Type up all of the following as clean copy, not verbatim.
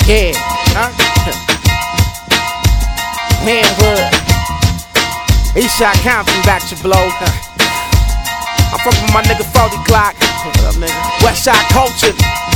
Yeah, huh? Manhood. Eastside Compton back to blow. I'm fucking with my nigga 40 Glock. What up, nigga? Westside Culture.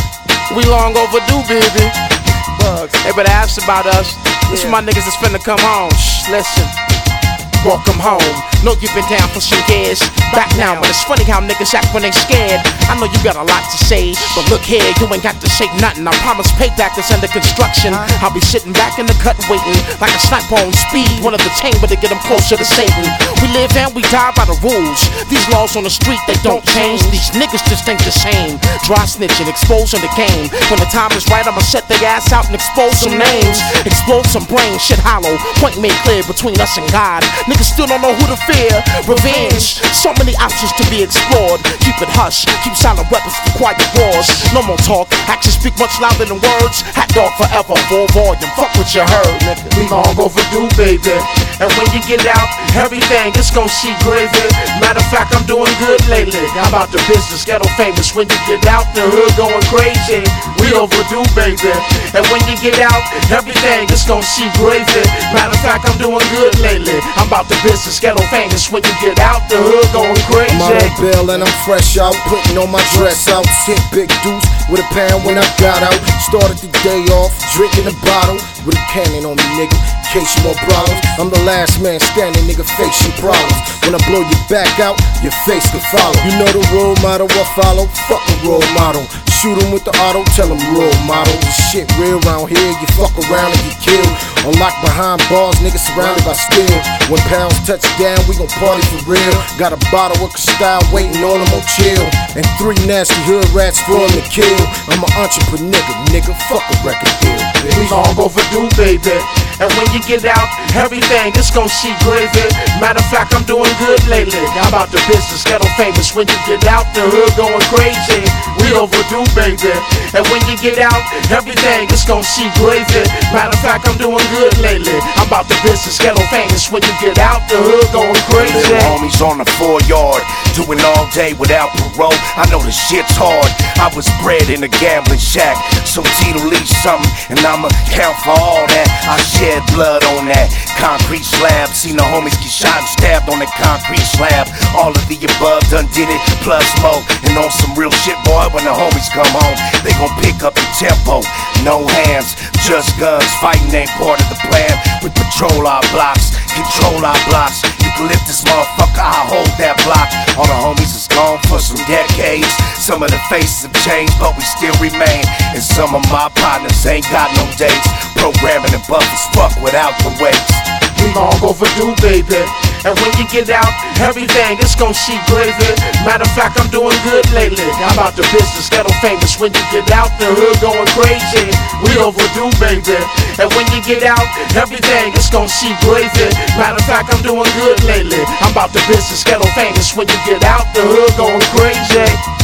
We long overdue, baby. Bugs. They better ask about us. This is my niggas that's finna come home. Shh, listen. Welcome home. Know you've been down for some years. Back now, but it's funny how niggas act when they scared. I know you got a lot to say, but look here, you ain't got to say nothing. I promise payback is under construction. I'll be sitting back in the cut waiting, like a sniper on speed, one of the chamber to get them closer to Satan. We live and we die by the rules. These laws on the street, they don't change. These niggas just ain't the same. Dry snitching, exposing the game. When the time is right, I'ma set their ass out and expose some names. Explode some brains, shit hollow. Point made clear between us and God. Niggas still don't know who to fear. Revenge, so many options to be explored. Keep it hush, keep silent weapons for quiet wars. No more talk, actions speak much louder than words. Hot dog forever, full volume, fuck what you heard, nigga. We long overdue, baby. And when you get out, everything is gon' see gravy. Matter of fact, I'm doing good lately. I'm about the business, ghetto famous. When you get out, the hood going crazy. We overdue, baby. And when you get out, everything is gon' see gravy. Matter of fact, I'm doing good lately. I'm about the business, ghetto famous. When you get out, the hood going crazy. I'm out on bail and I'm fresh out, putting on my dress out. Hit big deuce with a pound when I got out. Started the day off, drinking a bottle with a cannon on me, nigga. In case you want problems, I'm the last man standing, nigga. Face your problems. When I blow your back out, your face can follow. You know the role model I follow. Fuck a role model. Shoot him with the auto, tell him role model. This shit real around here. You fuck around and get killed. Unlocked behind bars, niggas surrounded by steel. When pounds touch down, we gon' party for real. Got a bottle of Cristal waiting on them on chill. And 3 nasty hood rats for him to kill. I'm an entrepreneur, nigga. Fuck a record deal. We long overdue, baby. And when you get out, everything is gon' see gravy. Matter of fact, I'm doing good lately. I'm about the business, ghetto famous. When you get out, the hood going crazy. We overdue, baby. And when you get out, everything is gon' see gravy. Matter of fact, I'm doing good lately. I'm about the business, ghetto famous. When you get out, the hood going crazy. Little homies on the 4 yard, doing all day without parole. I know the shit's hard. I was bred in a gambling shack, so Tito leave something, and I'ma count for all that. I shed blood on that concrete slab. Seen the homies get shot and stabbed on that concrete slab. All of the above done did it, plus more. And on some real shit, boy, when the homies come home, they gon' pick up the tempo. No hands, just guns. Fighting ain't part of the plan. We patrol our blocks, control our blocks. You can lift this motherfucker, I'll hold that block. All the homies is gone for some decades. Some of the faces have changed, but we still remain. And some of my partners ain't got no dates. Programming and buffers, fuck without the weights. We long overdue, baby. And when you get out, everything is gon' see gravy. Matter of fact, I'm doing good lately. I'm about the business, ghetto famous. When you get out, the hood going crazy. We overdue, baby. And when you get out, everything is gon' see gravy. Matter of fact, I'm doing good lately. I'm about the business, ghetto famous. When you get out, the hood going crazy.